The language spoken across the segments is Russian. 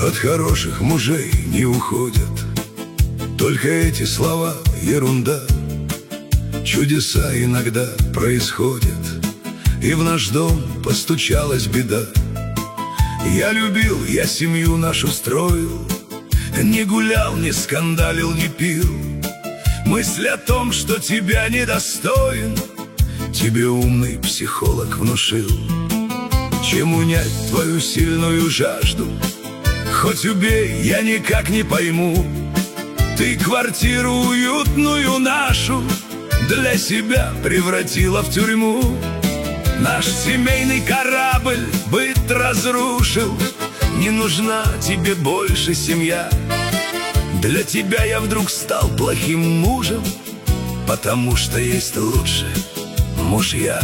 От хороших мужей не уходят только эти слова, ерунда. Чудеса иногда происходят, и в наш дом постучалась беда. Я любил, я семью нашу строил, не гулял, не скандалил, не пил. Мысль о том, что тебя недостоин, тебе умный психолог внушил. Чем унять твою сильную жажду? Хоть убей, я никак не пойму. Ты квартиру уютную нашу для себя превратила в тюрьму. Наш семейный корабль быт разрушил. Не нужна тебе больше семья. Для тебя я вдруг стал плохим мужем, потому что есть лучше мужья.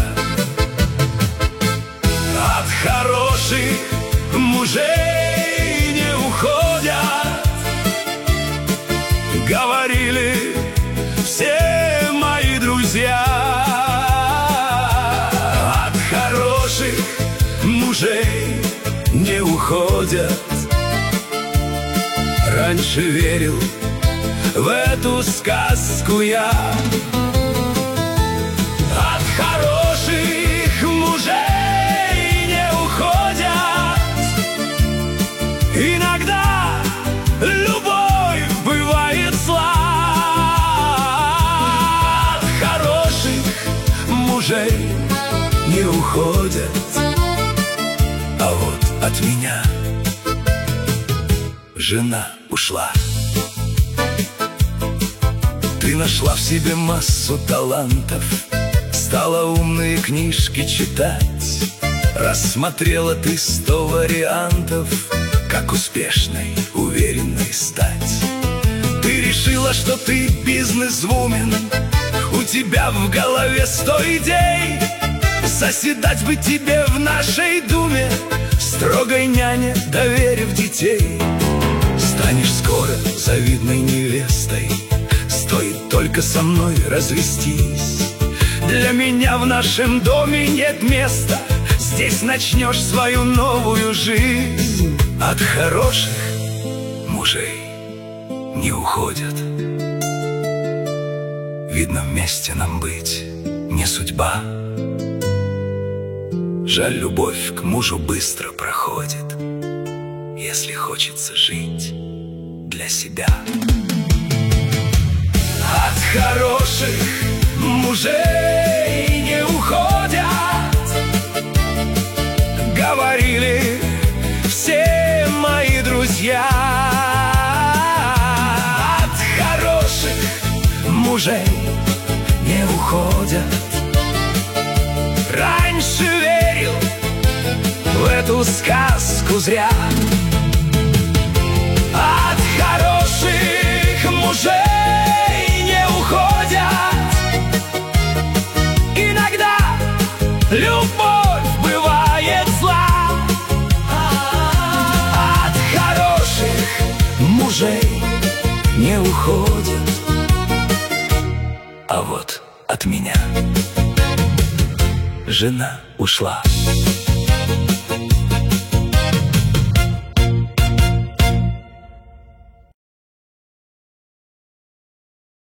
От хороших мужей не уходят, говорили все мои друзья. От хороших мужей не уходят. Раньше верил в эту сказку я. От хороших мужей не уходят. Иногда любовь бывает зла. От хороших мужей не уходят. А вот от меня жена ушла. Ты нашла в себе массу талантов, стала умные книжки читать. Рассмотрела ты 100 вариантов, как успешной, уверенной стать. Ты решила, что ты бизнесвумен, у тебя в голове 100 идей. Заседать бы тебе в нашей думе, строгой няне доверив детей. Станешь скоро завидной невестой, стоит только со мной развестись. Для меня в нашем доме нет места, здесь начнешь свою новую жизнь. От хороших мужей не уходят. Видно, вместе нам быть не судьба. Жаль, любовь к мужу быстро проходит, если хочется жить для себя. От хороших мужей не уходят, говорили все мои друзья. От хороших мужей не уходят. Раньше верил в эту сказку зря. От хороших мужей не уходят. Иногда любовь бывает зла. От хороших мужей не уходят. А вот от меня жена ушла.